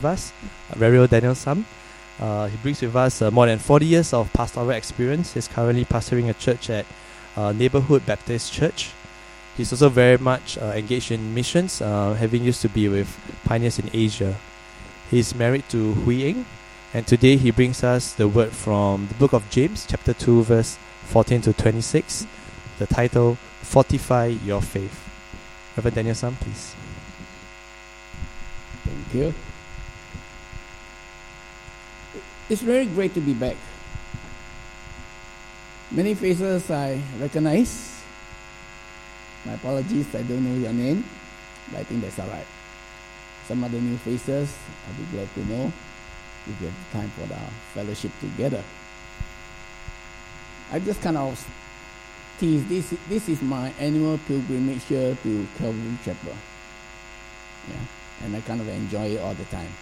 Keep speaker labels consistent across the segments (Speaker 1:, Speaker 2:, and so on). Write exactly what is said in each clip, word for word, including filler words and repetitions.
Speaker 1: us, uh, Reverend Daniel Sam. Uh, he brings with us uh, more than forty years of pastoral experience. He's currently pastoring a church at uh, Neighborhood Baptist Church. He's also very much uh, engaged in missions, uh, having used to be with Pioneers in Asia. He's married to Hui Eng, and today he brings us the word from the book of James, chapter two, verse fourteen to twenty-six, the title, Fortify Your Faith. Reverend Daniel Sam, please.
Speaker 2: Thank you. It's very great to be back. Many faces I recognize. My apologies, I don't know your name, but I think that's all right. Some other new faces, I'll be glad to know if we have time for the fellowship together. I just kind of tease, this, this is my annual pilgrimage here to Calvary Chapel. Yeah, and I kind of enjoy it all the time.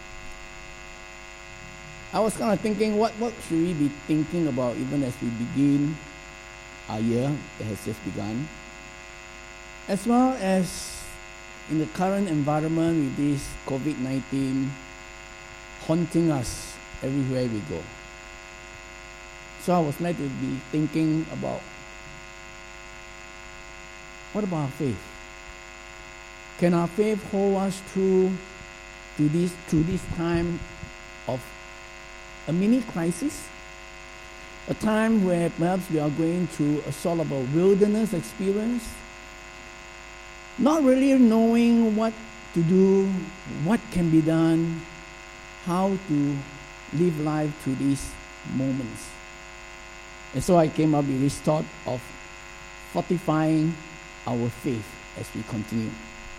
Speaker 2: I was kind of thinking, what, what should we be thinking about even as we begin our year that has just begun? As well as in the current environment with this COVID nineteen haunting us everywhere we go. So I was led to be thinking about, what about our faith? Can our faith hold us through to this, to this time of a mini crisis, a time where perhaps we are going through a sort of a wilderness experience, not really knowing what to do, what can be done, how to live life through these moments. And so I came up with this thought of fortifying our faith as we continue.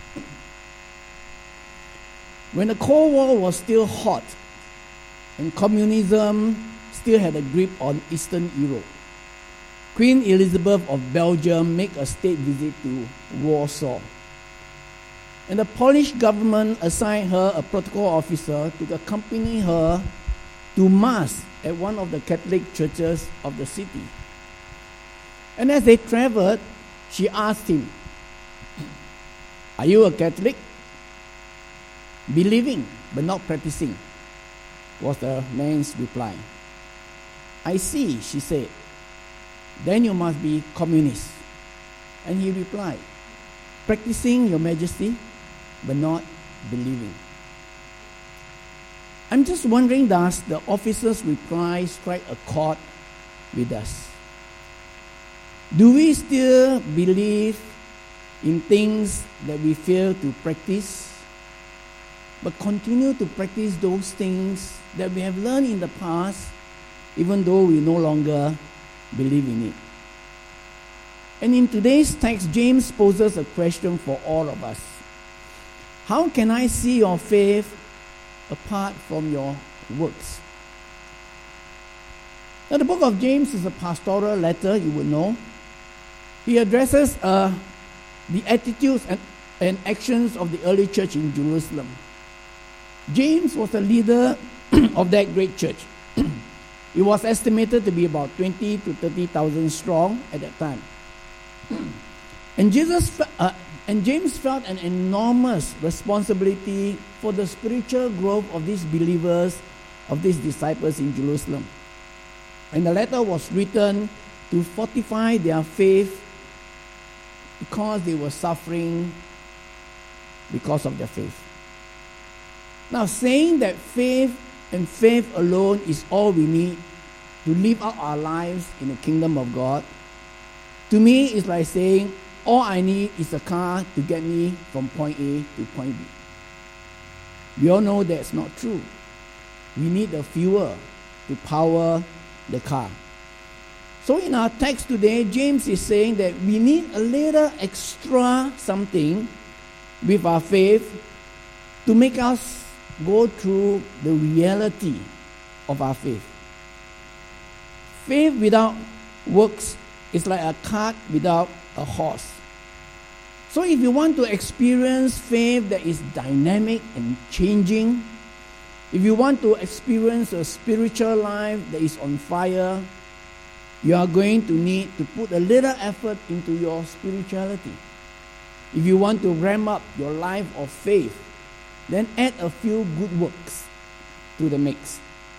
Speaker 2: When the Cold War was still hot, and communism still had a grip on Eastern Europe, Queen Elizabeth of Belgium made a state visit to Warsaw. And the Polish government assigned her a protocol officer to accompany her to Mass at one of the Catholic churches of the city. And as they traveled, she asked him, "Are you a Catholic?" "Believing, but not practicing," was the man's reply. "I see," she said. "Then you must be communist." And he replied, "Practicing, Your Majesty, but not believing." I'm just wondering, does the officer's reply strike a chord with us? Do we still believe in things that we fail to practice, but continue to practice those things that we have learned in the past, even though we no longer believe in it? And in today's text, James poses a question for all of us. How can I see your faith apart from your works? Now, the book of James is a pastoral letter, you would know. He addresses uh, the attitudes and, and actions of the early church in Jerusalem. James was a leader of that great church. It was estimated to be about twenty to thirty thousand strong at that time. And Jesus, uh, and James felt an enormous responsibility for the spiritual growth of these believers, of these disciples in Jerusalem. And the letter was written to fortify their faith because they were suffering because of their faith. Now, saying that faith and faith alone is all we need to live out our lives in the kingdom of God, to me, it's like saying, all I need is a car to get me from point A to point B. We all know that's not true. We need the fuel to power the car. So in our text today, James is saying that we need a little extra something with our faith to make us go through the reality of our faith. Faith without works is like a cart without a horse. So if you want to experience faith that is dynamic and changing, if you want to experience a spiritual life that is on fire, you are going to need to put a little effort into your spirituality. If you want to ramp up your life of faith, then add a few good works to the mix.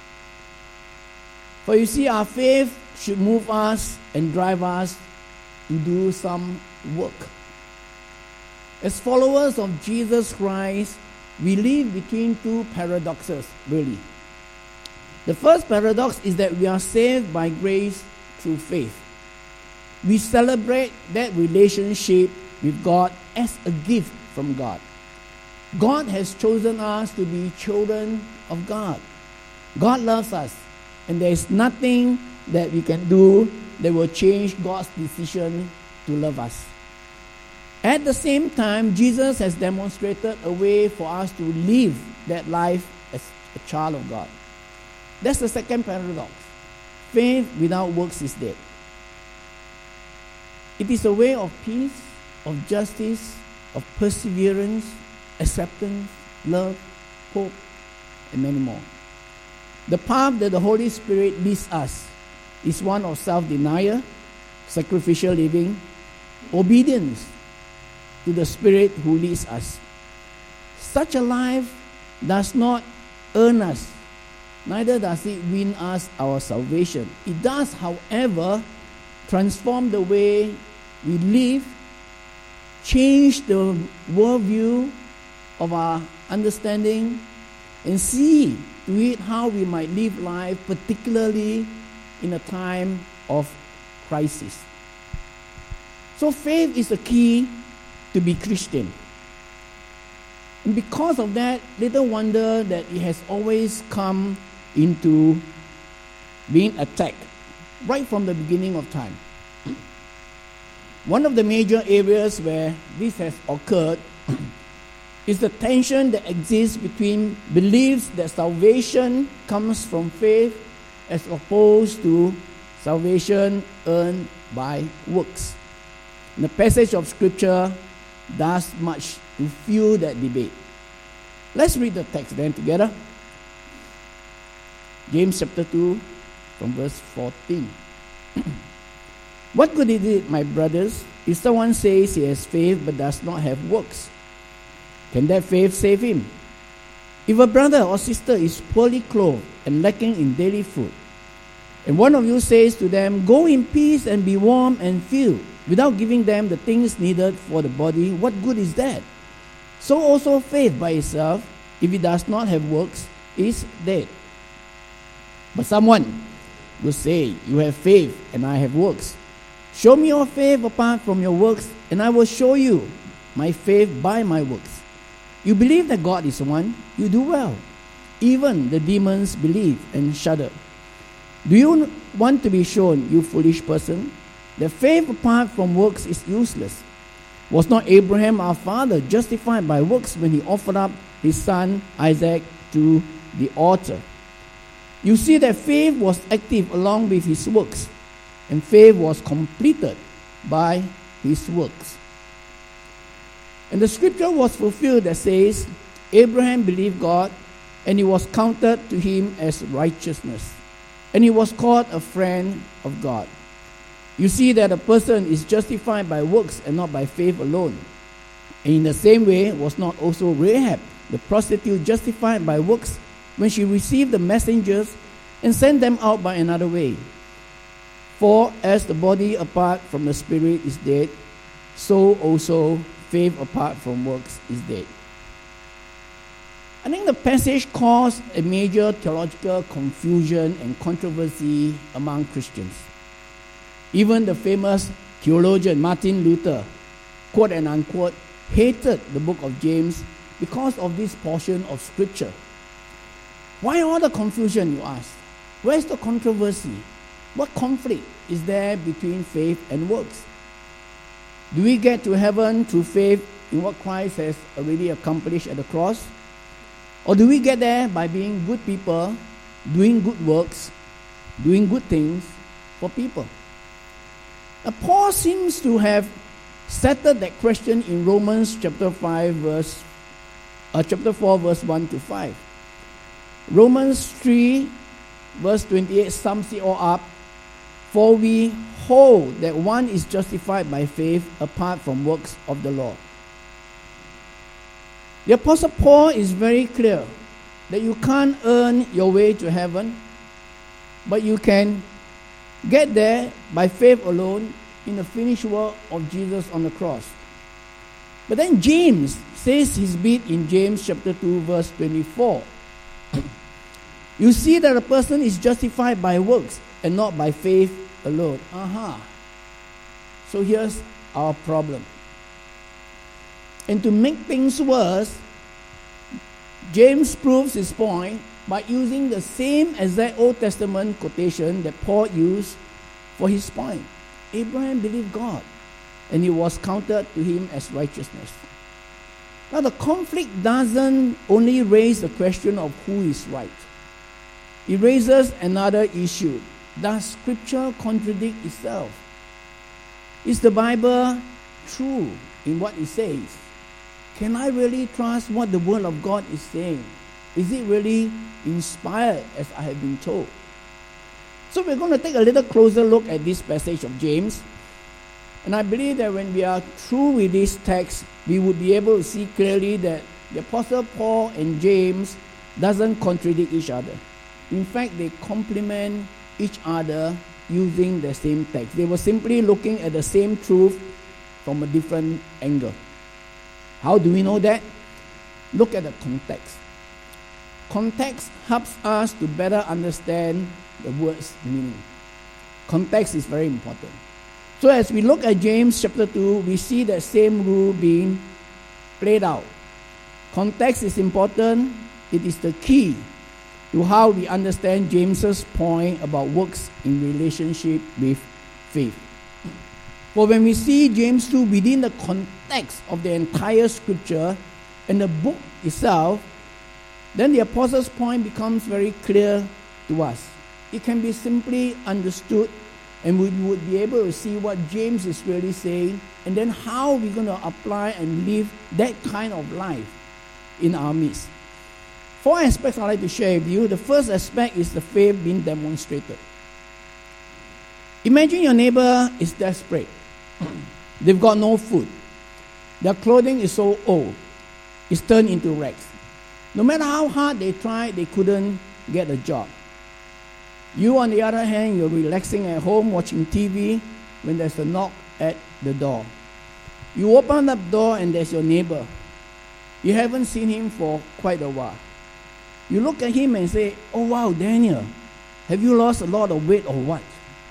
Speaker 2: For you see, our faith should move us and drive us to do some work. As followers of Jesus Christ, we live between two paradoxes, really. The first paradox is that we are saved by grace through faith. We celebrate that relationship with God as a gift from God. God has chosen us to be children of God. God loves us, and there is nothing that we can do that will change God's decision to love us. At the same time, Jesus has demonstrated a way for us to live that life as a child of God. That's the second paradox. Faith without works is dead. It is a way of peace, of justice, of perseverance, acceptance, love, hope, and many more. The path that the Holy Spirit leads us is one of self-denial, sacrificial living, obedience to the Spirit who leads us. Such a life does not earn us, neither does it win us our salvation. It does, however, transform the way we live, change the worldview of our understanding, and see to it how we might live life, particularly in a time of crisis. So faith is the key to be Christian. And because of that, little wonder that it has always come into being attacked right from the beginning of time. One of the major areas where this has occurred is the tension that exists between beliefs that salvation comes from faith as opposed to salvation earned by works. And the passage of Scripture does much to fuel that debate. Let's read the text then together. James chapter two from verse fourteen. What good is it, my brothers, if someone says he has faith but does not have works? Can that faith save him? If a brother or sister is poorly clothed and lacking in daily food, and one of you says to them, "Go in peace and be warm and filled," without giving them the things needed for the body, what good is that? So also faith by itself, if it does not have works, is dead. But someone will say, "You have faith and I have works. Show me your faith apart from your works, and I will show you my faith by my works. You believe that God is one, you do well. Even the demons believe and shudder. Do you want to be shown, you foolish person, that faith apart from works is useless? Was not Abraham our father justified by works when he offered up his son Isaac to the altar? You see that faith was active along with his works, and faith was completed by his works. And the scripture was fulfilled that says, Abraham believed God, and it was counted to him as righteousness, and he was called a friend of God. You see that a person is justified by works and not by faith alone. And in the same way was not also Rahab, the prostitute, justified by works when she received the messengers and sent them out by another way. For as the body apart from the spirit is dead, so also faith apart from works is dead. I think the passage caused a major theological confusion and controversy among Christians. Even the famous theologian Martin Luther, quote and unquote, hated the book of James because of this portion of Scripture. Why all the confusion, you ask? Where's the controversy? What conflict is there between faith and works? Do we get to heaven through faith in what Christ has already accomplished at the cross? Or do we get there by being good people, doing good works, doing good things for people? Now, Paul seems to have settled that question in Romans chapter five, verse uh, chapter four, verse one to five. Romans three, verse twenty-eight sums it all up. For we hold that one is justified by faith apart from works of the law. The Apostle Paul is very clear that you can't earn your way to heaven, but you can get there by faith alone in the finished work of Jesus on the cross. But then James says his bit in James chapter two verse twenty-four. You see that a person is justified by works and not by faith alone. Aha. So here's our problem. And to make things worse, James proves his point by using the same exact Old Testament quotation that Paul used for his point. Abraham believed God, and it was counted to him as righteousness. Now the conflict doesn't only raise the question of who is right. It raises another issue. Does Scripture contradict itself? Is the Bible true in what it says? Can I really trust what the Word of God is saying? Is it really inspired as I have been told? So we're going to take a little closer look at this passage of James. And I believe that when we are through with this text, we would be able to see clearly that the Apostle Paul and James doesn't contradict each other. In fact, they complement each other using the same text. They were simply looking at the same truth from a different angle. How do we know that? Look at the context. Context helps us to better understand the word's meaning. Context is very important. So as we look at James chapter two, we see that same rule being played out. Context is important. It is the key to how we understand James's point about works in relationship with faith. For when we see James two within the context of the entire scripture and the book itself, then the apostle's point becomes very clear to us. It can be simply understood, and we would be able to see what James is really saying, and then how we're going to apply and live that kind of life in our midst. Four aspects I'd like to share with you. The first aspect is the faith being demonstrated. Imagine your neighbor is desperate. They've got no food. Their clothing is so old. It's turned into rags. No matter how hard they tried, they couldn't get a job. You, on the other hand, you're relaxing at home watching T V when there's a knock at the door. You open up the door and there's your neighbor. You haven't seen him for quite a while. You look at him and say, "Oh wow, Daniel, have you lost a lot of weight or what?"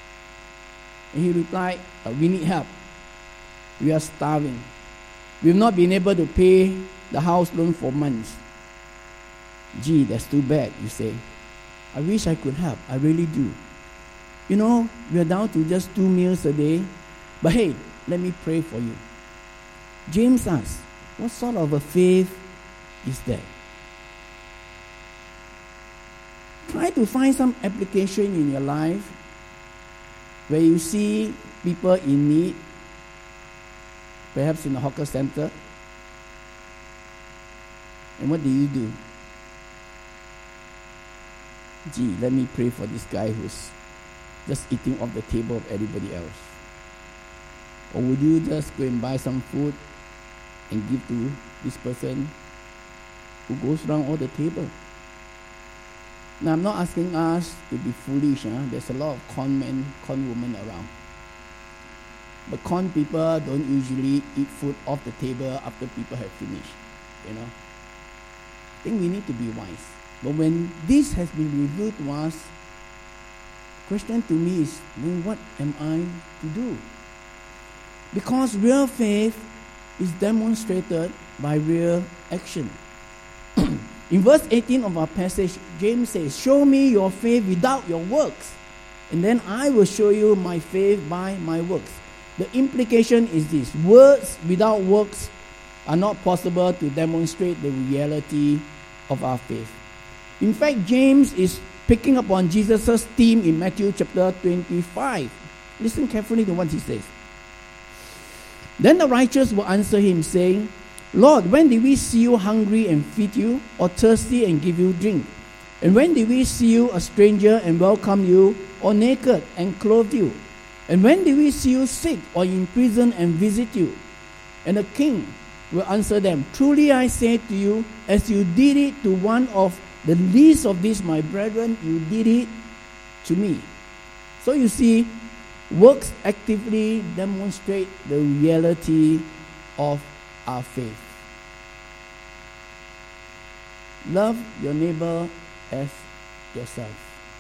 Speaker 2: And he replied, uh, "We need help. We are starving. We've not been able to pay the house loan for months." "Gee, that's too bad," you say. "I wish I could help. I really do. You know, we're down to just two meals a day. But hey, let me pray for you." James asks, what sort of a faith is that? Try to find some application in your life where you see people in need, perhaps in a hawker center. And what do you do? "Gee, let me pray for this guy who's just eating off the table of everybody else." Or would you just go and buy some food and give to this person who goes around all the table? Now, I'm not asking us to be foolish. Huh? There's a lot of con men, con women around. But con people don't usually eat food off the table after people have finished. You know? I think we need to be wise. But when this has been revealed to us, the question to me is, well, what am I to do? Because real faith is demonstrated by real action. In verse eighteen of our passage, James says, "Show me your faith without your works, and then I will show you my faith by my works." The implication is this: words without works are not possible to demonstrate the reality of our faith. In fact, James is picking up on Jesus' theme in Matthew chapter twenty-five. Listen carefully to what he says. "Then the righteous will answer him, saying, Lord, when did we see you hungry and feed you, or thirsty and give you drink? And when did we see you a stranger and welcome you, or naked and clothe you? And when did we see you sick or in prison and visit you?" And the king will answer them, "Truly I say to you, as you did it to one of the least of these, my brethren, you did it to me. So you see, works actively demonstrate the reality of our faith. Love your neighbor as yourself.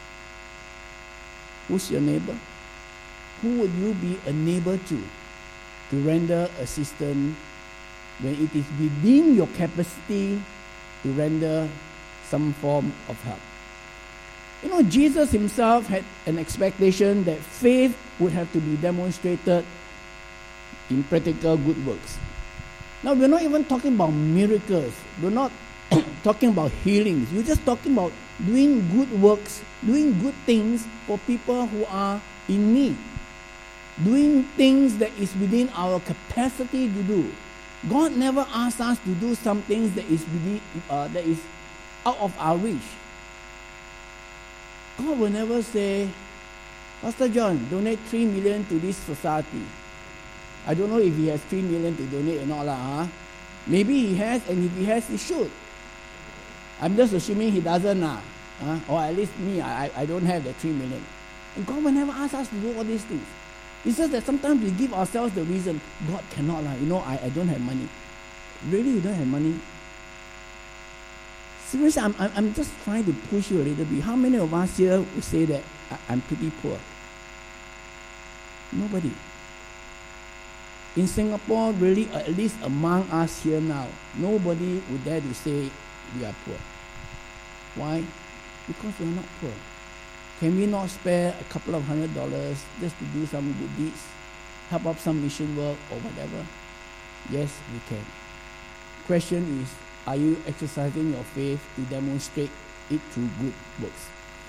Speaker 2: Who's your neighbor? Who would you be a neighbor to to render assistance when it is within your capacity to render some form of help? You know, Jesus himself had an expectation that faith would have to be demonstrated in practical good works. Now, we're not even talking about miracles. We're not talking about healings. We're just talking about doing good works, doing good things for people who are in need. Doing things that is within our capacity to do. God never asks us to do some things that is within, uh, that is out of our reach. God will never say, Pastor John, donate three million to this society. I don't know if he has three million to donate or not. Lah, huh? Maybe he has, and if he has, he should. I'm just assuming he doesn't. Lah, huh? Or at least me, I, I don't have the three million. And God will never ask us to do all these things. It's just that sometimes we give ourselves the reason, God cannot. Lah. You know, I, I don't have money. Really, you don't have money? Seriously, I'm, I'm, I'm just trying to push you a little bit. How many of us here would say that I, I'm pretty poor? Nobody. In Singapore, really, at least among us here now, nobody would dare to say we are poor. Why? Because we are not poor. Can we not spare a couple of hundred dollars just to do some good deeds, help up some mission work or whatever? Yes, we can. Question is, are you exercising your faith to demonstrate it through good works?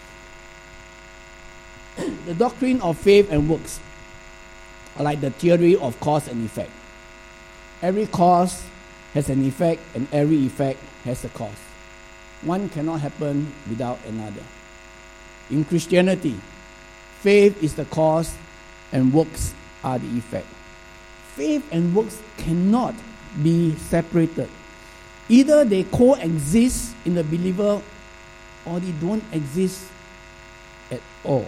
Speaker 2: The doctrine of faith and works are like the theory of cause and effect. Every cause has an effect, and every effect has a cause. One cannot happen without another. In Christianity, faith is the cause and works are the effect. Faith and works cannot be separated. Either they coexist in the believer or they don't exist at all.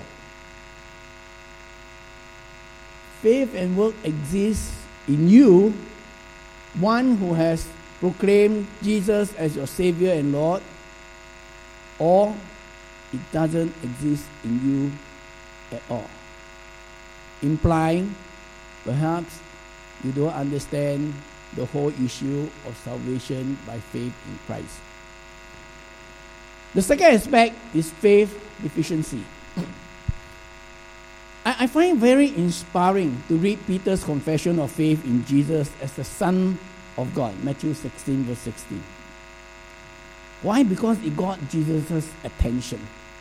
Speaker 2: Faith and work exist in you, one who has proclaimed Jesus as your Savior and Lord, or it doesn't exist in you at all. Implying, perhaps, you don't understand the whole issue of salvation by faith in Christ. The second aspect is faith deficiency. I, I find it very inspiring to read Peter's confession of faith in Jesus as the Son of God, Matthew sixteen, verse sixteen. Why? Because it got Jesus' attention.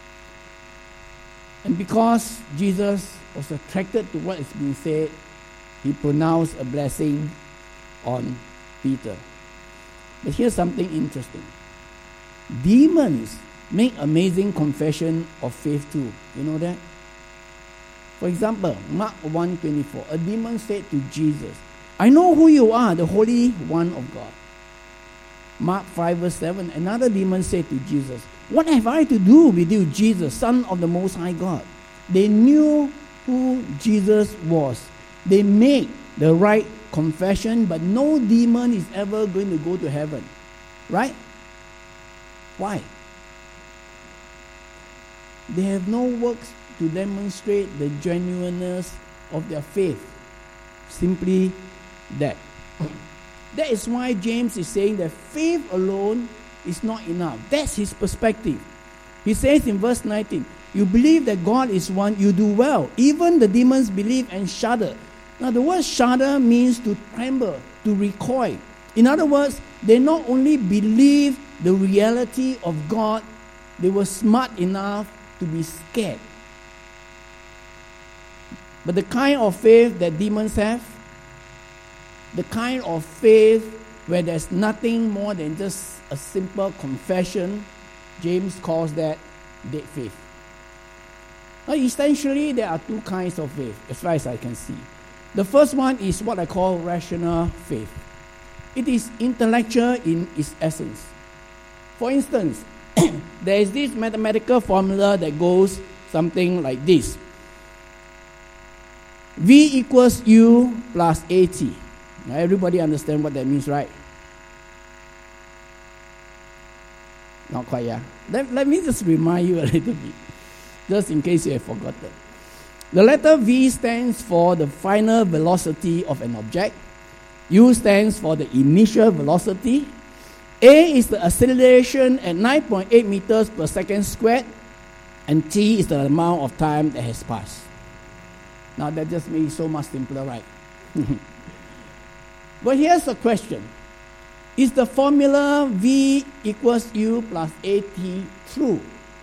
Speaker 2: And because Jesus was attracted to what is being said, he pronounced a blessing on Peter. But here's something interesting. Demons make amazing confession of faith too. You know that? For example, Mark one twenty-four, a demon said to Jesus, I know who you are, the Holy One of God. Mark five verse seven, another demon said to Jesus, what have I to do with you, Jesus, Son of the Most High God? They knew who Jesus was. They made the right confession, but no demon is ever going to go to heaven. Right? Why? They have no works to demonstrate the genuineness of their faith. Simply that. That is why James is saying that faith alone is not enough. That's his perspective. He says in verse nineteen, you believe that God is one, you do well. Even the demons believe and shudder. Now the word shudder means to tremble, to recoil. In other words, they not only believe the reality of God, they were smart enough to be scared. But the kind of faith that demons have, the kind of faith where there's nothing more than just a simple confession, James calls that dead faith. Now, essentially, there are two kinds of faith, as far as I can see. The first one is what I call rational faith. It is intellectual in its essence. For instance, there is this mathematical formula that goes something like this. V equals U plus AT. Now everybody understand what that means, right? Not quite, yeah. Let, let me just remind you a little bit, just in case you have forgotten. The letter V stands for the final velocity of an object. U stands for the initial velocity. A is the acceleration at nine point eight meters per second squared. And T is the amount of time that has passed. Now that just made it so much simpler, right? But here's the question. Is the formula V equals U plus AT true?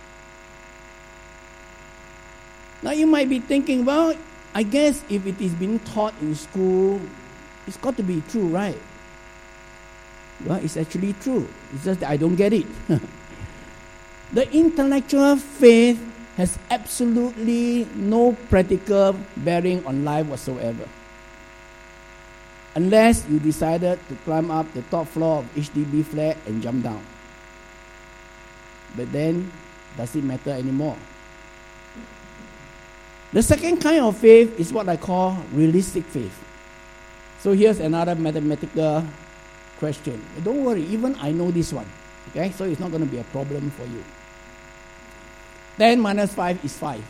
Speaker 2: Now you might be thinking, well, I guess if it is being taught in school, it's got to be true, right? Well, it's actually true. It's just that I don't get it. The intellectual faith has absolutely no practical bearing on life whatsoever. Unless you decided to climb up the top floor of H D B flat and jump down. But then, does it matter anymore? The second kind of faith is what I call realistic faith. So here's another mathematical question. Don't worry, even I know this one. Okay, so it's not going to be a problem for you. ten minus five is five.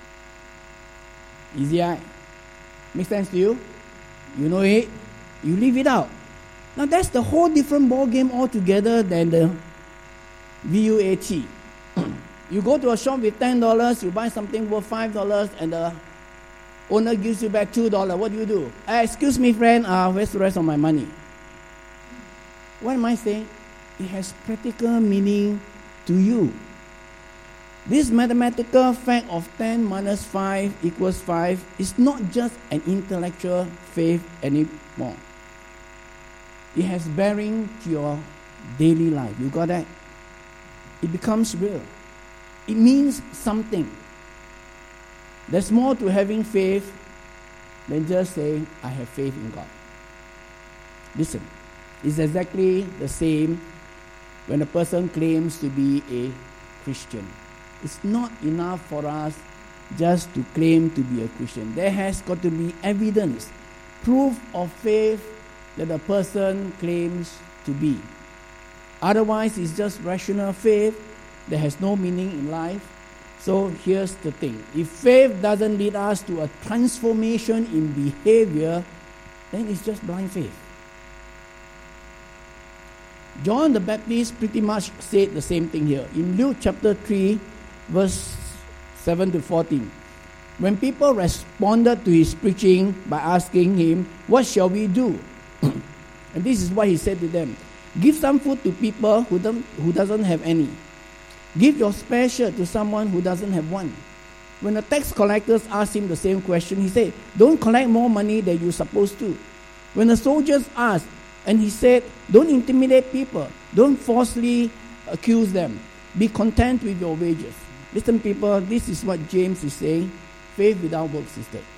Speaker 2: Easy, right? Make sense to you? You know it, you leave it out. Now that's the whole different ball game altogether than the V U A T. You go to a shop with ten dollars, you buy something worth five dollars, and the owner gives you back two dollars. What do you do? Uh, excuse me, friend, uh, where's the rest of my money? What am I saying? It has practical meaning to you. This mathematical fact of ten minus five equals five is not just an intellectual faith anymore. It has bearing to your daily life. You got that? It becomes real. It means something. There's more to having faith than just saying, I have faith in God. Listen, it's exactly the same when a person claims to be a Christian. It's not enough for us just to claim to be a Christian. There has got to be evidence, proof of faith that a person claims to be. Otherwise, it's just rational faith that has no meaning in life. So here's the thing. If faith doesn't lead us to a transformation in behavior, then it's just blind faith. John the Baptist pretty much said the same thing here. In Luke chapter three, verse seven to fourteen, when people responded to his preaching by asking him, what shall we do? And this is what he said to them. Give some food to people who don't, who doesn't have any. Give your spare shirt to someone who doesn't have one. When the tax collectors asked him the same question, he said, don't collect more money than you're supposed to. When the soldiers asked, and he said, don't intimidate people. Don't falsely accuse them. Be content with your wages. Listen, people, this is what James is saying. Faith without works is dead.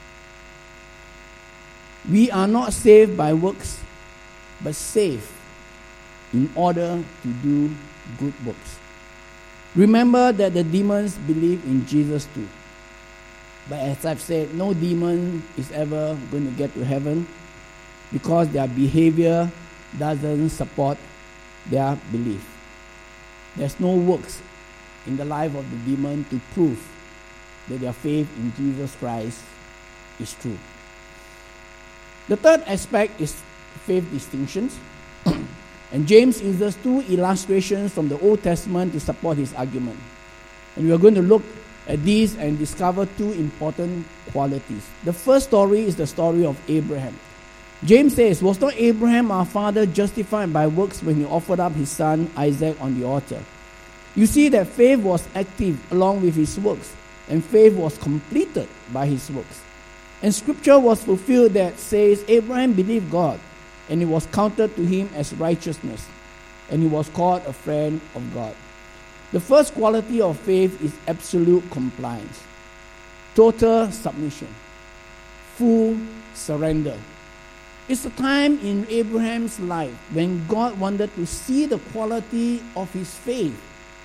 Speaker 2: We are not saved by works, but saved in order to do good works. Remember that the demons believe in Jesus too. But as I've said, no demon is ever going to get to heaven because their behavior doesn't support their belief. There's no works in the life of the demon to prove that their faith in Jesus Christ is true. The third aspect is faith distinctions. And James uses two illustrations from the Old Testament to support his argument. And we are going to look at these and discover two important qualities. The first story is the story of Abraham. James says, was not Abraham our father justified by works when he offered up his son Isaac on the altar? You see that faith was active along with his works, and faith was completed by his works. And scripture was fulfilled that says, Abraham believed God, and it was counted to him as righteousness, and he was called a friend of God. The first quality of faith is absolute compliance, total submission, full surrender. It's a time in Abraham's life when God wanted to see the quality of his faith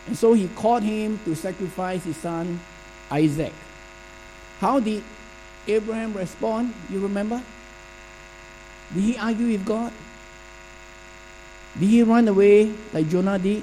Speaker 2: And so he called him to sacrifice his son Isaac. How did Abraham respond? You remember? Did he argue with God? Did he run away like Jonah did?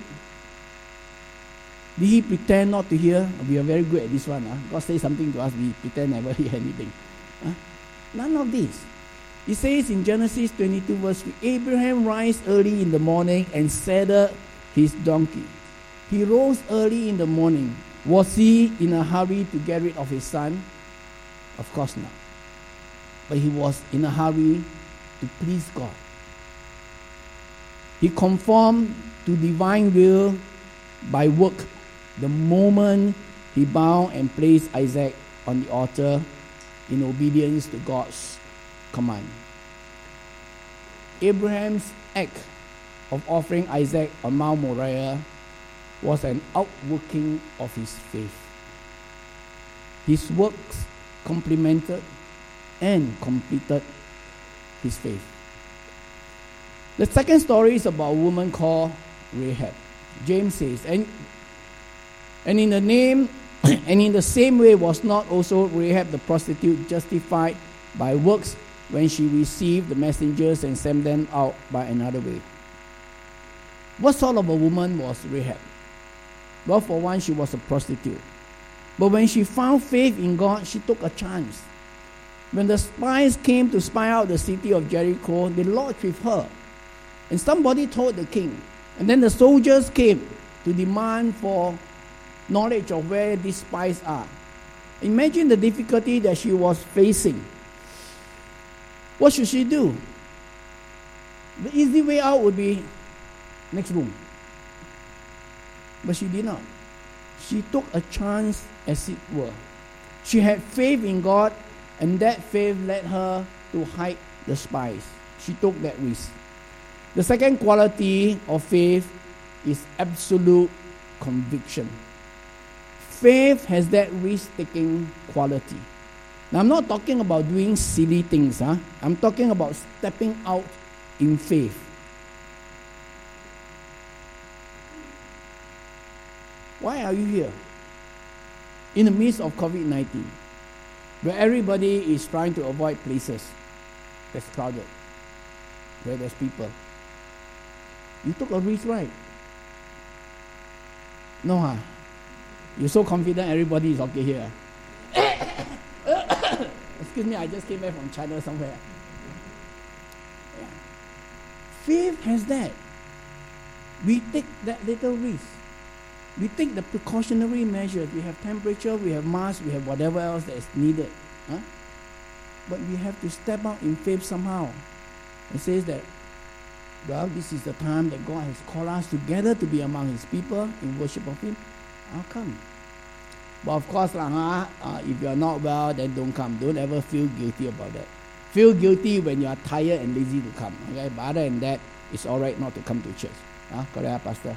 Speaker 2: Did he pretend not to hear? We are very good at this one. Huh? God says something to us, we pretend never hear anything. Huh? None of this. It says in Genesis twenty-two verse three, Abraham rose early in the morning and saddled his donkey. He rose early in the morning. Was he in a hurry to get rid of his son? Of course not. But he was in a hurry to please God. He conformed to divine will by work the moment he bound and placed Isaac on the altar in obedience to God's command. Abraham's act of offering Isaac on Mount Moriah was an outworking of his faith. His works complemented and completed his faith. The second story is about a woman called Rahab. James says, and, and in the name and in the same way was not also Rahab the prostitute justified by works when she received the messengers and sent them out by another way. What sort of a woman was Rahab? Well, for one, she was a prostitute. But when she found faith in God, she took a chance. When the spies came to spy out the city of Jericho, they lodged with her. And somebody told the king. And then the soldiers came to demand for knowledge of where these spies are. Imagine the difficulty that she was facing. What should she do? The easy way out would be next room. But she did not. She took a chance, as it were. She had faith in God, and that faith led her to hide the spies. She took that risk. The second quality of faith is absolute conviction. Faith has that risk-taking quality. Now, I'm not talking about doing silly things. Huh? I'm talking about stepping out in faith. Why are you here? In the midst of covid nineteen, where everybody is trying to avoid places that's crowded, where there's people. You took a risk, right? No, huh? You're so confident everybody is okay here. Excuse me, I just came back from China somewhere. Yeah. Faith has that. We take that little risk. We take the precautionary measures. We have temperature, we have masks, we have whatever else that is needed. Huh? But we have to step out in faith somehow. It says that, well, this is the time that God has called us together to be among His people in worship of Him. I'll come. But of course, uh, uh, if you're not well, then don't come. Don't ever feel guilty about that. Feel guilty when you are tired and lazy to come. Okay? But other than that, it's all right not to come to church. Huh? Correct, Pastor?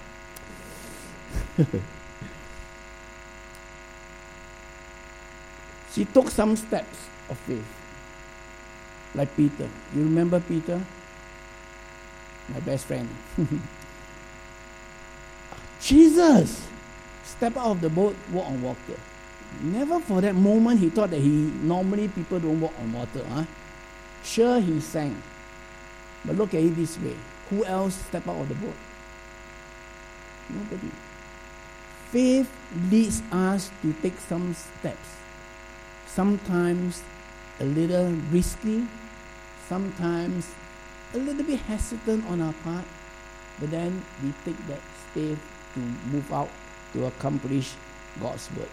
Speaker 2: She took some steps of faith. Like Peter. You remember Peter? My best friend. Jesus! Step out of the boat, walk on water. Never for that moment he thought that he normally people don't walk on water. Huh? Sure, he sank. But look at it this way. Who else stepped out of the boat? Nobody. Faith leads us to take some steps. Sometimes a little risky, sometimes a little bit hesitant on our part, but then we take that step to move out to accomplish God's word.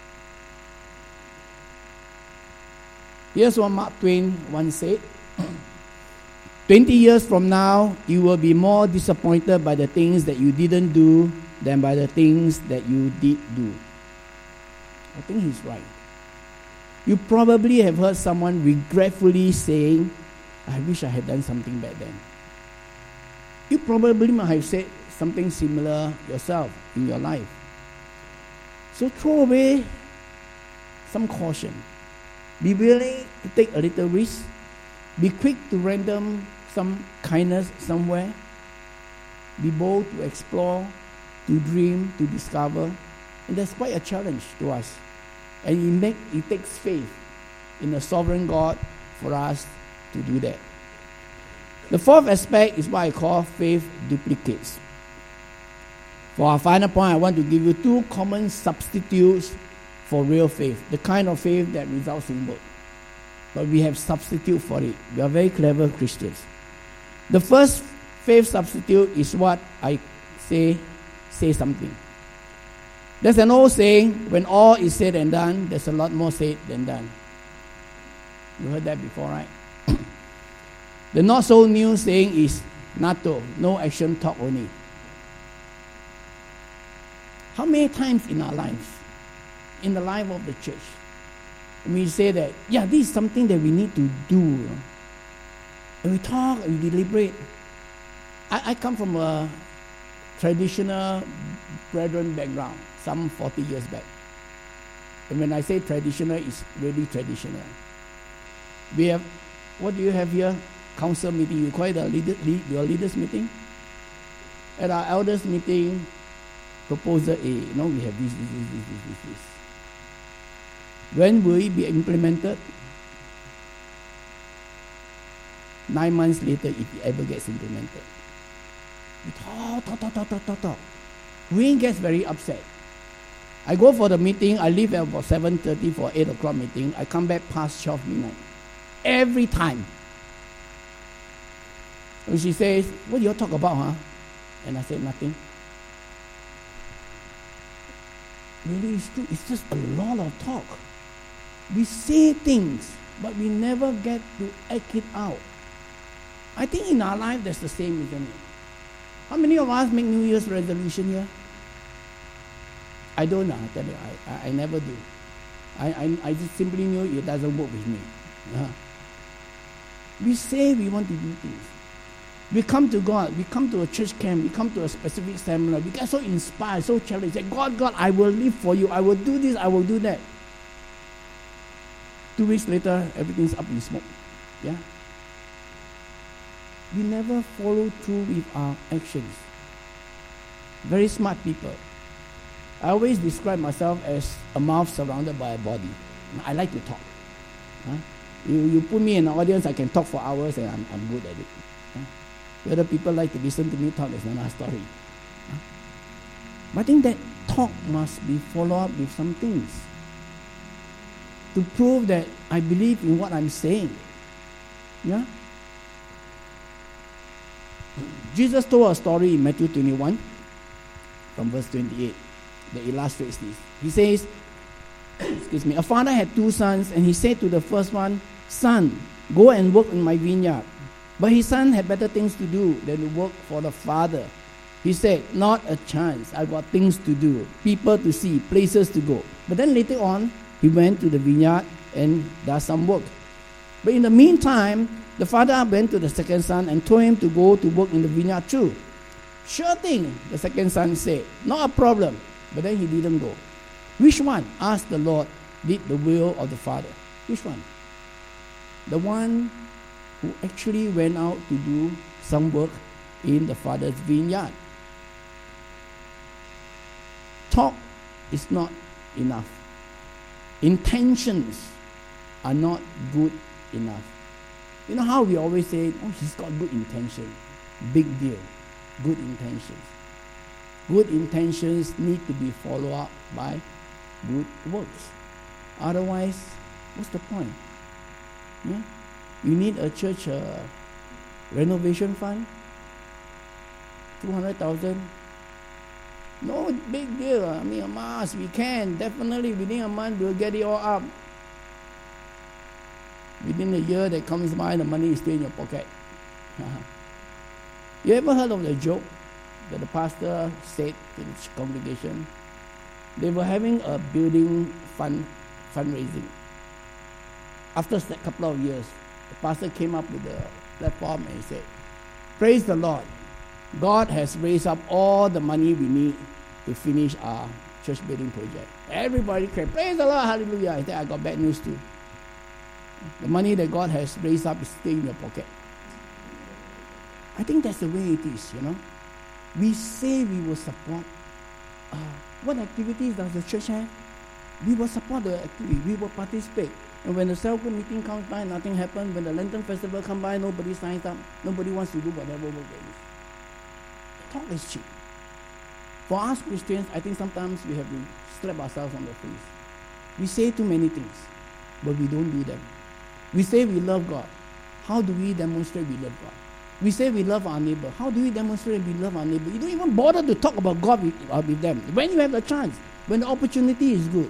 Speaker 2: Here's what Mark Twain once said. Twenty years from now, you will be more disappointed by the things that you didn't do than by the things that you did do. I think he's right. You probably have heard someone regretfully saying, I wish I had done something back then. You probably might have said something similar yourself in your life. So throw away some caution. Be willing to take a little risk. Be quick to render some kindness somewhere. Be bold to explore to dream, to discover. And that's quite a challenge to us. And it, make, it takes faith in a sovereign God for us to do that. The fourth aspect is what I call faith duplicates. For our final point, I want to give you two common substitutes for real faith, the kind of faith that results in work. But we have substitute for it. We are very clever Christians. The first faith substitute is what I say, say something. There's an old saying, when all is said and done, there's a lot more said than done. You heard that before, right? The not so new saying is NATO, no action, talk only. How many times in our lives, in the life of the church, we say that, yeah, this is something that we need to do. You know? And we talk and we deliberate. I, I come from a traditional brethren background, some forty years back. And when I say traditional, it's really traditional. We have, what do you have here? Council meeting. You call it a leader, lead, your leaders meeting? At our elders meeting, proposal A, you know, we have this, this, this, this, this, this, this. When will it be implemented? Nine months later, if it ever gets implemented. We talk, talk, talk, talk, talk, talk, talk. Wayne gets very upset. I go for the meeting, I leave at about seven thirty for eight o'clock meeting. I come back past twelve midnight. Every time. And she says, what do you talk about, huh? And I said, nothing. Really, it's true. It's just a lot of talk. We say things, but we never get to act it out. I think in our life, that's the same, isn't it? How many of us make New Year's resolution here? I don't know, I tell you, I, I, I never do. I, I, I just simply know it doesn't work with me. Uh-huh. We say we want to do things. We come to God, we come to a church camp, we come to a specific seminar, we get so inspired, so challenged, say, God, God, I will live for you, I will do this, I will do that. Two weeks later, everything's up in smoke. Yeah? We never follow through with our actions. Very smart people. I always describe myself as a mouth surrounded by a body. I like to talk. Huh? You, you put me in an audience, I can talk for hours and I'm, I'm good at it. Huh? Whether people like to listen to me talk is another story. Huh? But I think that talk must be followed up with some things to prove that I believe in what I'm saying. Yeah? Jesus told a story in Matthew twenty-one from verse twenty-eight that illustrates this. He says, excuse me, a father had two sons, and he said to the first one, son, go and work in my vineyard. But his son had better things to do than to work for the father. He said, not a chance. I've got things to do, people to see, places to go. But then later on, he went to the vineyard and does some work. But in the meantime, the father went to the second son and told him to go to work in the vineyard too. Sure thing, the second son said. Not a problem. But then he didn't go. Which one, asked the Lord, did the will of the father? Which one? The one who actually went out to do some work in the father's vineyard. Talk is not enough. Intentions are not good enough. You know how we always say, oh, he's got good intention. Big deal. Good intentions. Good intentions need to be followed up by good works. Otherwise, what's the point? Yeah? You need a church uh, renovation fund? two hundred thousand? No big deal. I mean, a mass, we can. Definitely, within a month, we'll get it all up. Within a year that comes by, the money is still in your pocket. You ever heard of the joke that the pastor said to the congregation? They were having a building fund fundraising. After a couple of years, the pastor came up with the platform and he said, praise the Lord. God has raised up all the money we need to finish our church building project. Everybody cried, praise the Lord, hallelujah. I said, I got bad news too. The money that God has raised up is still in your pocket. I think that's the way it is, you know. We say we will support, uh, what activities does the church have? We will support the activity. We will participate. And when the cell group meeting comes by, nothing happens. When the Lantern Festival comes by, nobody signs up. Nobody wants to do whatever work there is. Talk is cheap. For us Christians, I think sometimes we have to slap ourselves on the face. We say too many things, but we don't do them. We say we love God. How do we demonstrate we love God? We say we love our neighbor. How do we demonstrate we love our neighbor? You don't even bother to talk about God with, uh, with them. When you have the chance, when the opportunity is good.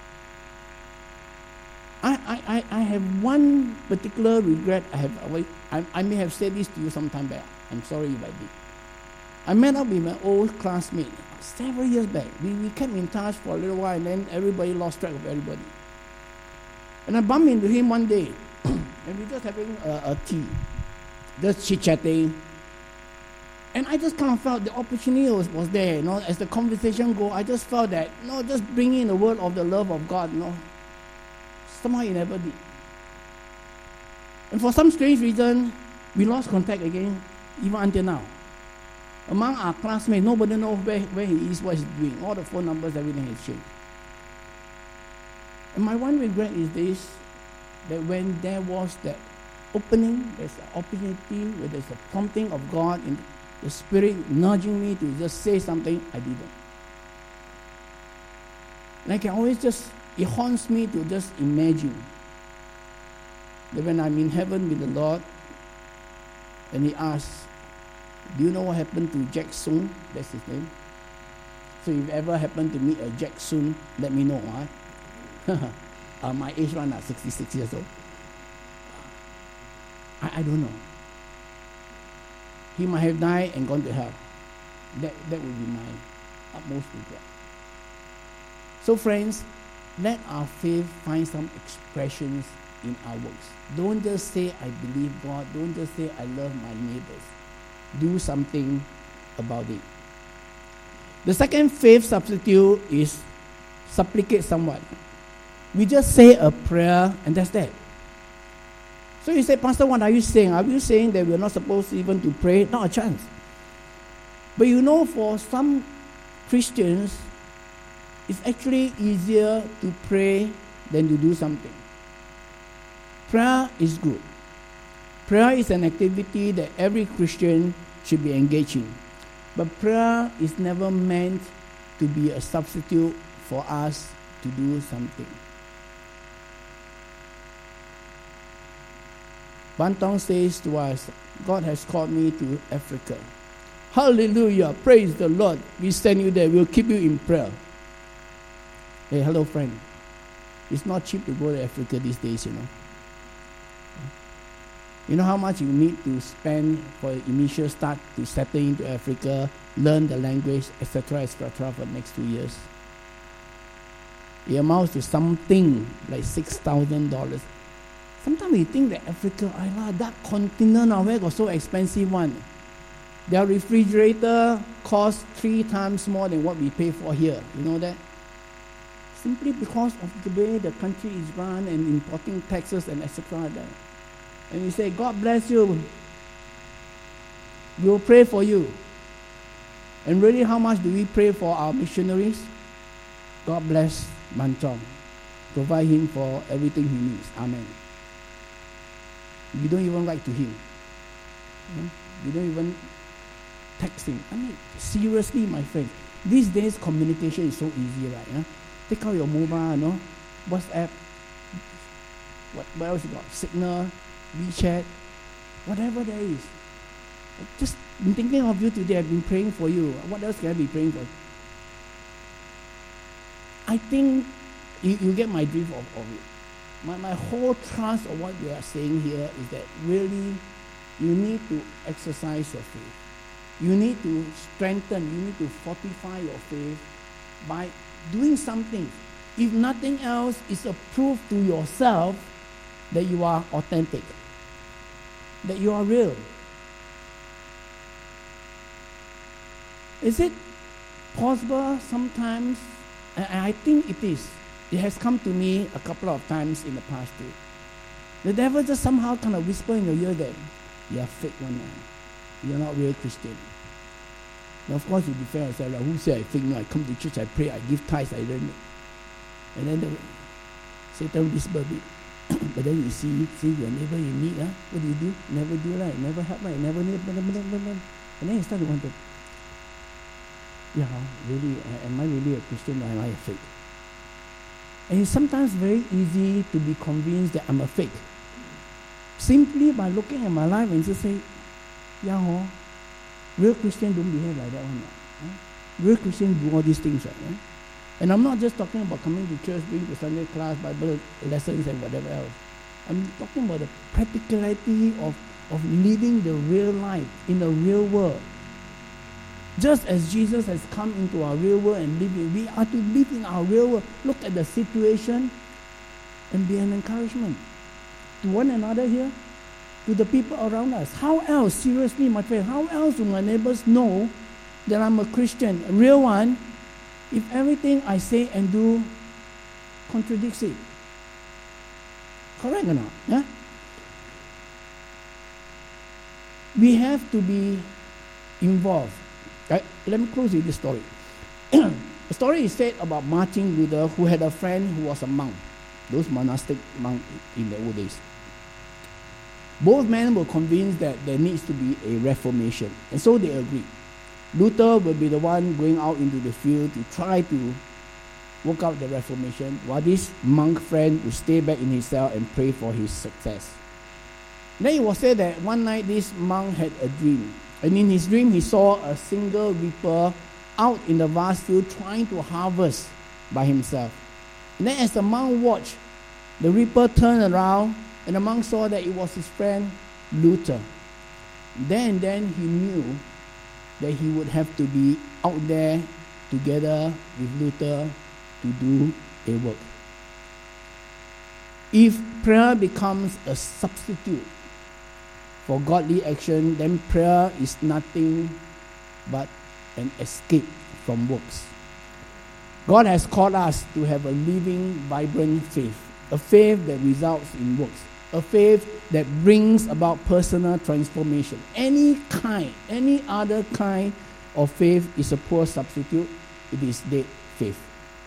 Speaker 2: I, I, I have one particular regret. I have I, I may have said this to you some time back. I'm sorry if I did. I met up with my old classmate several years back. We, we kept in touch for a little while, and then everybody lost track of everybody. And I bumped into him one day, and we were just having a, a tea, just chit-chatting. And I just kind of felt the opportunity was, was there, you know, as the conversation go, I just felt that, you know, just bringing in the word of the love of God, you know, somehow he never did. And for some strange reason, we lost contact again, even until now. Among our classmates, nobody knows where, where he is, what he's doing. All the phone numbers, everything has changed. And my one regret is this, that when there was that opening, there's an opportunity, where there's a prompting of God in the Spirit nudging me to just say something, I didn't. And I can always just, it haunts me to just imagine that when I'm in heaven with the Lord, and he asks, do you know what happened to Jack Soon? That's his name. So if you ever happen to meet a Jack Soon, let me know. Huh? uh, my age one, uh, sixty-six years old. I, I don't know. He might have died and gone to hell. That, that would be my utmost regret. So friends, let our faith find some expressions in our works. Don't just say, I believe God. Don't just say, I love my neighbors. Do something about it. The second faith substitute is supplicate someone. We just say a prayer and that's that. So you say, Pastor, what are you saying? Are you saying that we're not supposed even to pray? Not a chance. But you know, for some Christians, it's actually easier to pray than to do something. Prayer is good. Prayer is an activity that every Christian should be engaged in. But prayer is never meant to be a substitute for us to do something. Bantong says to us, God has called me to Africa. Hallelujah, praise the Lord. We send you there, we'll keep you in prayer. Hey, hello friend. It's not cheap to go to Africa these days, you know. You know how much you need to spend for the initial start to settle into Africa, learn the language, et cetera, et cetera for the next two years. It amounts to something like six thousand dollars. Sometimes we think that Africa, I that continent, oh, where got so expensive one? Their refrigerator costs three times more than what we pay for here. You know that? Simply because of the way the country is run and importing taxes and et cetera. And you say, God bless you. We'll pray for you. And really, how much do we pray for our missionaries? God bless Manchong. Provide him for everything he needs. Amen. We don't even write to him. We don't even text him. I mean, seriously, my friends. These days, communication is so easy, right? Huh? Take out your mobile, you know, WhatsApp. What, what else you got? Signal, WeChat, whatever there is. Just been thinking of you today. I've been praying for you. What else can I be praying for? I think you, you get my drift of, of it. My, my whole thrust of what we are saying here is that really you need to exercise your faith. You need to strengthen, you need to fortify your faith by doing something. If nothing else, it's a proof to yourself that you are authentic, that you are real. Is it possible sometimes, and I think it is, it has come to me a couple of times in the past too. The devil just somehow kind of whisper in your ear that you are fake one now. You're not real Christian. Now, of course, you defend yourself. Like, who said I think? No, I come to church, I pray, I give tithes, I learn it. And then the, Satan whispered it. But then you see, see your neighbor in need, huh? What do you do? Never do right, never help right, never need, and then you start to wonder, yeah, really, am I really a Christian or am I a fake? And it's sometimes very easy to be convinced that I'm a fake. Simply by looking at my life and just say, yeah, oh, real Christians don't behave like that one. Right? Real Christians do all these things, right? right? And I'm not just talking about coming to church, going to Sunday class, Bible lessons, and whatever else. I'm talking about the practicality of, of living the real life in the real world. Just as Jesus has come into our real world and live in, we are to live in our real world. Look at the situation and be an encouragement to one another here, to the people around us. How else, seriously, my friend, how else will my neighbors know that I'm a Christian, a real one, if everything I say and do contradicts it? Correct or not? Yeah? We have to be involved. Right? Let me close with this story. The story is said about Martin Luther, who had a friend who was a monk, those monastic monks in the old days. Both men were convinced that there needs to be a reformation, and so they agreed. Luther will be the one going out into the field to try to work out the reformation, while this monk friend would stay back in his cell and pray for his success. Then it was said that one night this monk had a dream. And in his dream, he saw a single reaper out in the vast field trying to harvest by himself. And then as the monk watched, the reaper turned around, and the monk saw that it was his friend Luther. Then and then he knew that he would have to be out there together with Luther to do a work. If prayer becomes a substitute for godly action, then prayer is nothing but an escape from works. God has called us to have a living, vibrant faith, a faith that results in works, a faith that brings about personal transformation. Any kind, any other kind of faith is a poor substitute. It is dead faith.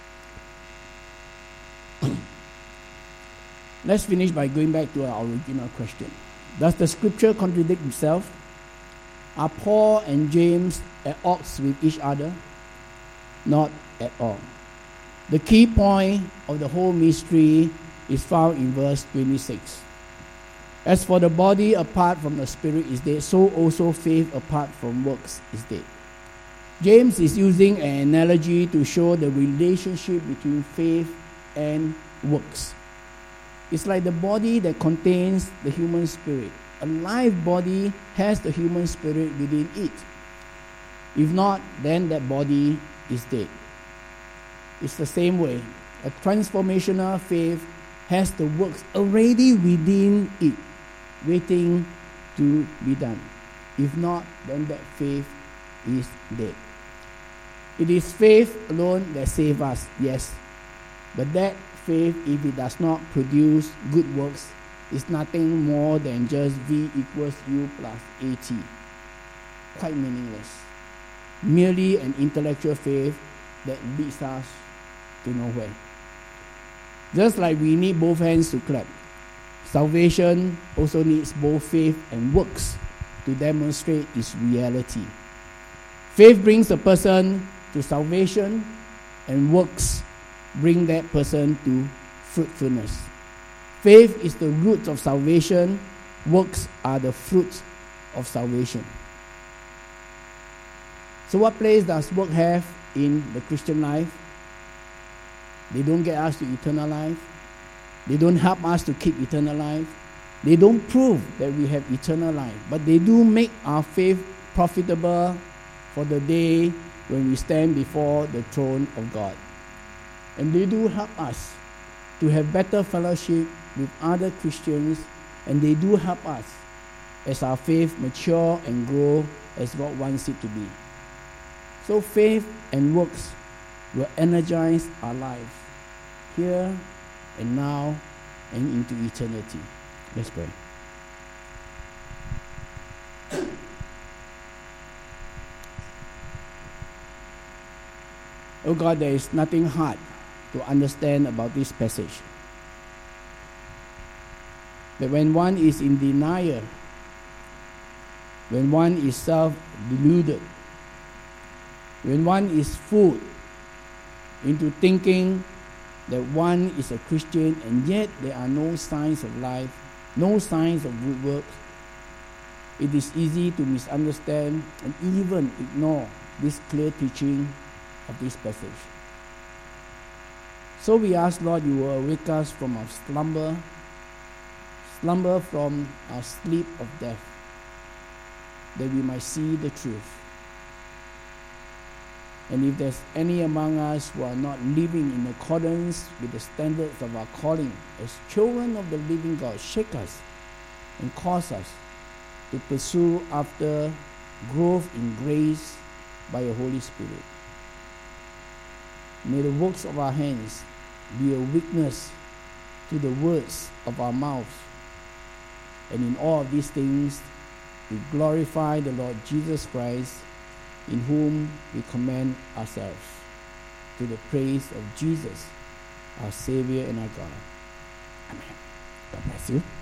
Speaker 2: Let's finish by going back to our original question. Does the scripture contradict itself? Are Paul and James at odds with each other? Not at all. The key point of the whole mystery is found in verse twenty-six. As for the body apart from the spirit is dead, so also faith apart from works is dead. James is using an analogy to show the relationship between faith and works. It's like the body that contains the human spirit. A live body has the human spirit within it. If not, then that body is dead. It's the same way. A transformational faith has the works already within it, waiting to be done. If not, then that faith is dead. It is faith alone that saves us, yes. But that faith, if it does not produce good works, is nothing more than just V equals U plus AT. Quite meaningless. Merely an intellectual faith that leads us to nowhere. Just like we need both hands to clap, salvation also needs both faith and works to demonstrate its reality. Faith brings a person to salvation, and works bring that person to fruitfulness. Faith is the root of salvation. Works are the fruit of salvation. So what place does work have in the Christian life? They don't get us to eternal life. They don't help us to keep eternal life. They don't prove that we have eternal life. But they do make our faith profitable for the day when we stand before the throne of God. And they do help us to have better fellowship with other Christians, and they do help us as our faith mature and grow as God wants it to be. So faith and works will energize our life here and now and into eternity. Let's pray. Oh God, there is nothing hard to understand about this passage. But when one is in denial, when one is self-deluded, when one is fooled into thinking that one is a Christian and yet there are no signs of life, no signs of good works, it is easy to misunderstand and even ignore this clear teaching of this passage. So we ask, Lord, you will awake us from our slumber, slumber from our sleep of death, that we might see the truth. And if there's any among us who are not living in accordance with the standards of our calling as children of the living God, shake us and cause us to pursue after growth in grace by your Holy Spirit. May the works of our hands be a witness to the words of our mouths. And in all of these things, we glorify the Lord Jesus Christ, in whom we commend ourselves, to the praise of Jesus, our Savior and our God. Amen. God bless you.